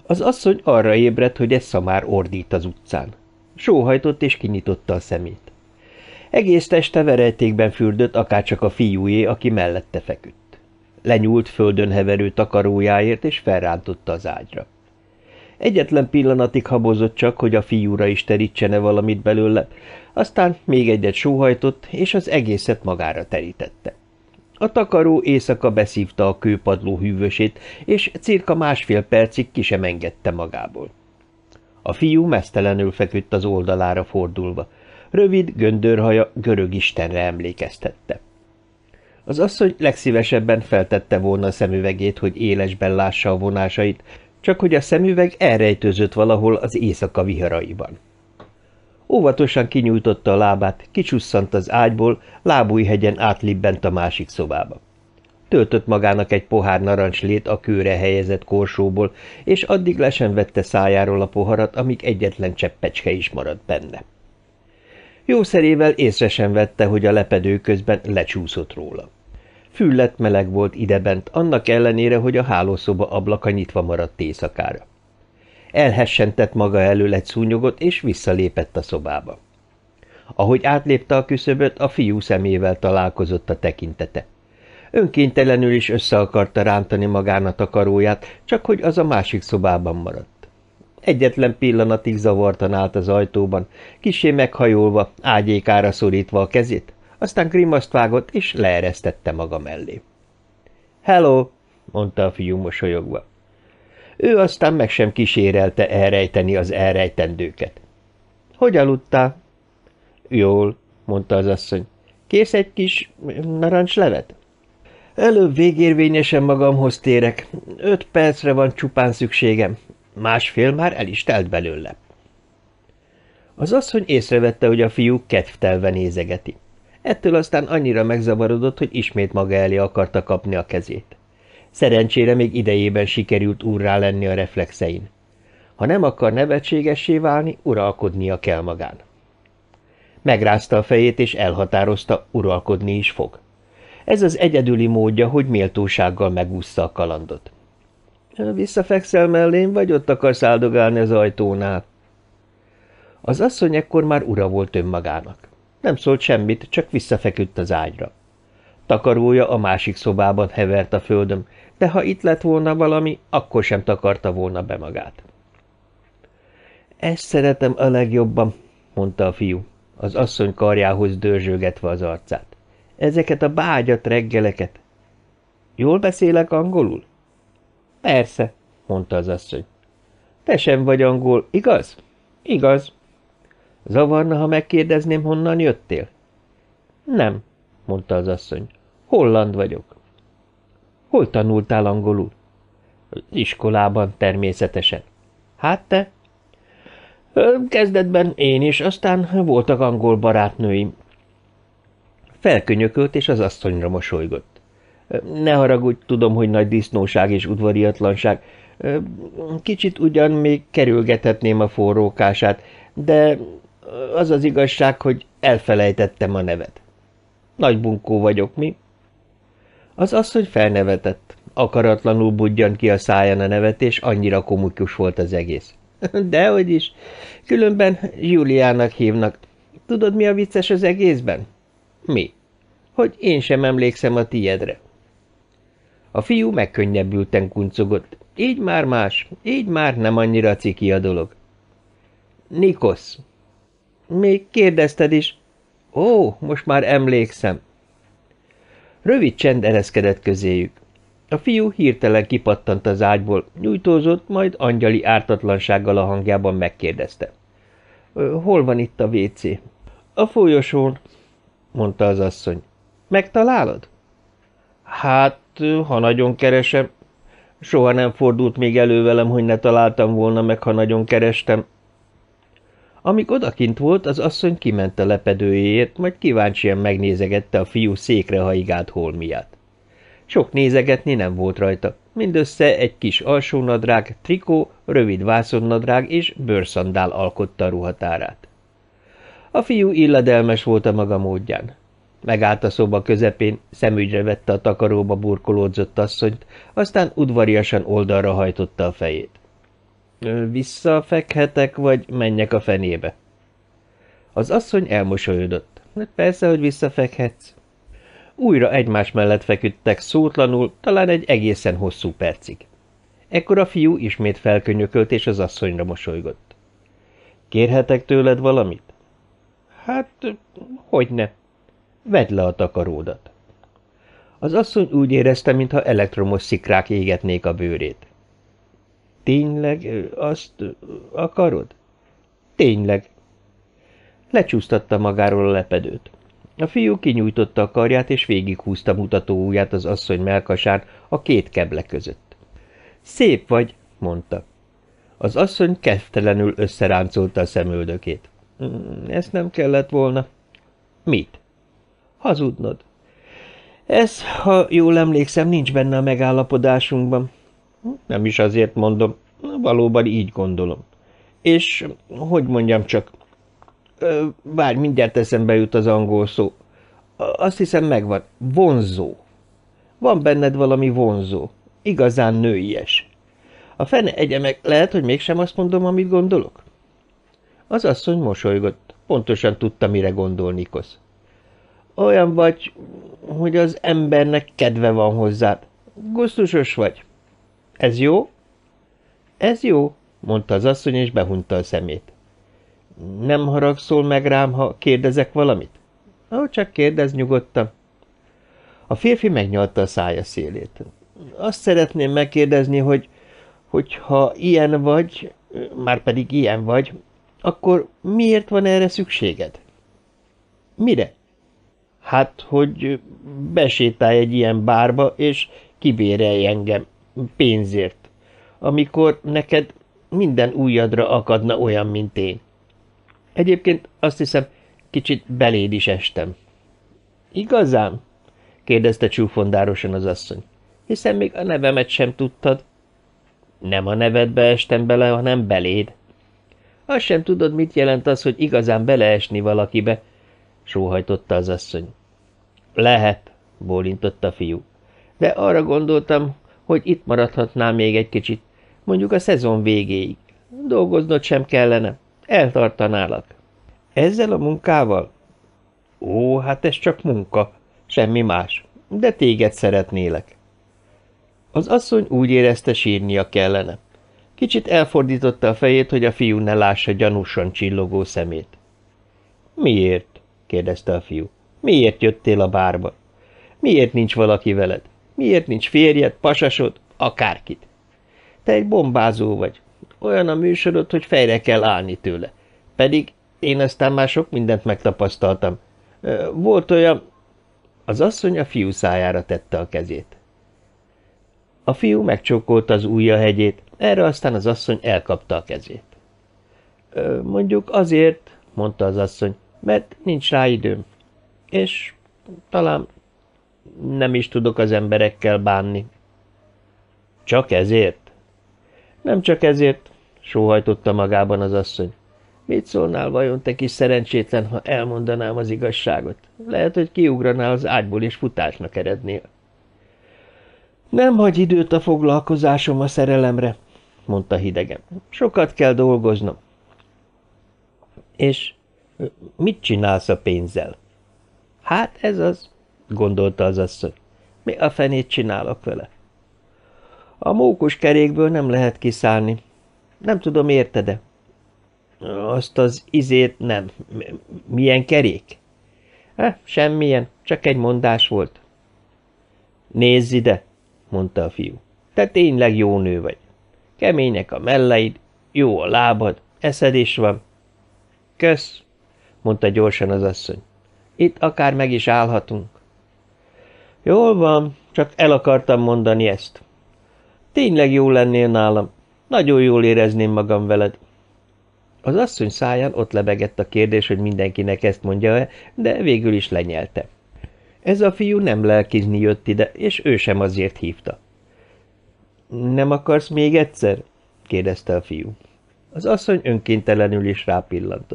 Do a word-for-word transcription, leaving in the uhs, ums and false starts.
Az asszony arra ébredt, hogy egy szamár ordít az utcán. Sóhajtott és kinyitotta a szemét. Egész teste verejtékben fürdött, akárcsak a fiújé, aki mellette feküdt. Lenyúlt földön heverő takarójáért, és felrántotta az ágyra. Egyetlen pillanatig habozott csak, hogy a fiúra is terítsene valamit belőle, aztán még egyet sóhajtott, és az egészet magára terítette. A takaró éjszaka beszívta a kőpadló hűvösét, és cirka másfél percig ki sem engedte magából. A fiú meztelenül feküdt az oldalára fordulva. Rövid, göndörhaja görög istenre emlékeztette. Az asszony legszívesebben feltette volna a szemüvegét, hogy élesben lássa a vonásait, csak hogy a szemüveg elrejtőzött valahol az éjszaka viharaiban. Óvatosan kinyújtotta a lábát, kicsusszant az ágyból, lábújhegyen átlibbent a másik szobába. Töltött magának egy pohár narancslét a kőre helyezett korsóból, és addig le sem vette szájáról a poharat, amíg egyetlen cseppecske is maradt benne. Jószerével észre sem vette, hogy a lepedő közben lecsúszott róla. Füllet meleg volt idebent, annak ellenére, hogy a hálószoba ablaka nyitva maradt éjszakára. Elhessentett maga elől egy szúnyogot, és visszalépett a szobába. Ahogy átlépte a küszöböt, a fiú szemével találkozott a tekintete. Önkéntelenül is össze akarta rántani magán a takaróját, csak hogy az a másik szobában maradt. Egyetlen pillanatig zavartan állt az ajtóban, kissé meghajolva, ágyékára szorítva a kezét, aztán grimaszt vágott, és leeresztette maga mellé. – Hello! – mondta a fiú mosolyogva. Ő aztán meg sem kísérelte elrejteni az elrejtendőket. – Hogy aludtál? – Jól – mondta az asszony. – Kész egy kis narancslevet? – Előbb végérvényesen magamhoz térek. Öt percre van csupán szükségem. Másfél már el is telt belőle. Az asszony észrevette, hogy a fiú kedvtelve nézegeti. Ettől aztán annyira megzavarodott, hogy ismét maga elé akarta kapni a kezét. Szerencsére még idejében sikerült úrrá lenni a reflexein. Ha nem akar nevetségessé válni, uralkodnia kell magán. Megrázta a fejét, és elhatározta, uralkodni is fog. Ez az egyedüli módja, hogy méltósággal megúszza a kalandot. – Visszafekszel mellém, vagy ott akarsz áldogálni az ajtónál? Az asszony ekkor már ura volt önmagának. Nem szólt semmit, csak visszafeküdt az ágyra. Takarója a másik szobában hevert a földön, de ha itt lett volna valami, akkor sem takarta volna be magát. – Ezt szeretem a legjobban – mondta a fiú, az asszony karjához dörzsögetve az arcát. – Ezeket a bágyat reggeleket. – Jól beszélek angolul? – Persze – mondta az asszony. – Te sem vagy angol, igaz? – Igaz. – Zavarna, ha megkérdezném, honnan jöttél? – Nem – mondta az asszony. – Holland vagyok. – Hol tanultál angolul? – Iskolában, természetesen. – Hát te? – Kezdetben én is, aztán voltak angol barátnőim. Felkönyökölt, és az asszonyra mosolygott. – Ne haragudj, tudom, hogy nagy disznóság és udvariatlanság. Kicsit ugyan még kerülgethetném a forrókását, de az az igazság, hogy elfelejtettem a nevet. Nagy bunkó vagyok, mi? Az asszony felnevetett. Akaratlanul budjant ki a száján a nevetés, annyira komikus volt az egész. Dehogy is. Különben Juliának hívnak. Tudod, mi a vicces az egészben? Mi? Hogy én sem emlékszem a tiedre. A fiú megkönnyebbülten kuncogott. Így már más, így már nem annyira ciki a dolog. Nikosz. Még kérdezted is. Ó, most már emlékszem. Rövid csend ereszkedett közéjük. A fiú hirtelen kipattant az ágyból, nyújtózott, majd angyali ártatlansággal a hangjában megkérdezte. Hol van itt a vécé? A folyosón, mondta az asszony. Megtalálod? Hát, ha nagyon keresem. Soha nem fordult még elő velem, hogy ne találtam volna meg, ha nagyon kerestem. Amíg odakint volt, az asszony kiment a lepedőjéért, majd kíváncsian megnézegette a fiú székre haigált holmiát. Sok nézegetni nem volt rajta, mindössze egy kis alsónadrág, trikó, rövid vászonnadrág és bőrszandál alkotta a ruhatárát. A fiú illedelmes volt a maga módján. Megállt a szoba közepén, szemügyre vette a takaróba burkolódzott asszonyt, aztán udvariasan oldalra hajtotta a fejét. Visszafekhetek, vagy menjek a fenébe? Az asszony elmosolyodott. Persze, hogy visszafekhetsz. Újra egymás mellett feküdtek szótlanul, talán egy egészen hosszú percig. Ekkor a fiú ismét felkönyökölt, és az asszonyra mosolygott. Kérhetek tőled valamit? Hát, hogyne. Vedd le a takaródat. Az asszony úgy érezte, mintha elektromos szikrák égetnék a bőrét. Tényleg azt akarod? Tényleg. Lecsúsztatta magáról a lepedőt. A fiú kinyújtotta a karját, és végighúzta mutató ujját az asszony mellkasán a két keble között. Szép vagy, mondta. Az asszony kedvtelenül összeráncolta a szemöldökét. Ezt nem kellett volna. Mit? Hazudnod. Ez, ha jól emlékszem, nincs benne a megállapodásunkban. Nem is azért mondom, valóban így gondolom. És, hogy mondjam csak, várj, mindjárt eszembe jut az angol szó. Azt hiszem megvan. Vonzó. Van benned valami vonzó. Igazán nőies. A fene egye meg, lehet, hogy mégsem azt mondom, amit gondolok? Az asszony mosolygott. Pontosan tudta, mire gondol Nikosz. Olyan vagy, hogy az embernek kedve van hozzád. Gusztusos vagy. Ez jó? Ez jó, mondta az asszony, és behunta a szemét. Nem haragszol meg rám, ha kérdezek valamit? Ó, csak kérdezz nyugodtan. A férfi megnyalta a szája szélét. Azt szeretném megkérdezni, hogy, hogy ha ilyen vagy, már pedig ilyen vagy, akkor miért van erre szükséged? Mire? Hát, hogy besétálj egy ilyen bárba, és kibérelj engem pénzért, amikor neked minden ujjadra akadna olyan, mint én. Egyébként azt hiszem, kicsit beléd is estem. Igazán? kérdezte csúfondárosan az asszony. Hiszen még a nevemet sem tudtad. Nem a nevedbe estem bele, hanem beléd. Azt sem tudod, mit jelent az, hogy igazán beleesni valakibe, sóhajtotta az asszony. Lehet, bólintott a fiú. De arra gondoltam, hogy itt maradhatnál még egy kicsit, mondjuk a szezon végéig. Dolgoznod sem kellene. Eltartanálak. Ezzel a munkával? Ó, hát ez csak munka, semmi más, de téged szeretnélek. Az asszony úgy érezte, sírnia kellene. Kicsit elfordította a fejét, hogy a fiú ne lássa gyanúsan csillogó szemét. Miért? kérdezte a fiú. Miért jöttél a bárba? Miért nincs valaki veled? Miért nincs férjed, pasasod, akárkit? Te egy bombázó vagy. Olyan a műsorod, hogy fejre kell állni tőle. Pedig én aztán már sok mindent megtapasztaltam. Volt olyan... Az asszony a fiú szájára tette a kezét. A fiú megcsókolta az ujja hegyét, erre aztán az asszony elkapta a kezét. Mondjuk azért, mondta az asszony, mert nincs rá időm. És talán nem is tudok az emberekkel bánni. Csak ezért? Nem csak ezért, sóhajtotta magában az asszony. Mit szólnál vajon, te kis szerencsétlen, ha elmondanám az igazságot? Lehet, hogy kiugranál az ágyból és futásnak erednél. Nem hagy időt a foglalkozásom a szerelemre, mondta hidegen. Sokat kell dolgoznom. És mit csinálsz a pénzzel? Hát ez az, gondolta az asszony. Mi a fenét csinálok vele? A mókus kerékből nem lehet kiszállni. Nem tudom, érted-e? Azt az izét nem. Milyen kerék? Ha, semmilyen, csak egy mondás volt. Nézz ide, mondta a fiú. Te tényleg jó nő vagy. Kemények a melleid, jó a lábad, eszed is van. Kösz, mondta gyorsan az asszony. Itt akár meg is állhatunk. Jól van, csak el akartam mondani ezt. Tényleg jó lennél nálam. Nagyon jól érezném magam veled. Az asszony száján ott lebegett a kérdés, hogy mindenkinek ezt mondja-e, de végül is lenyelte. Ez a fiú nem lelkizni jött ide, és ő sem azért hívta. Nem akarsz még egyszer? kérdezte a fiú. Az asszony önkéntelenül is rápillantott.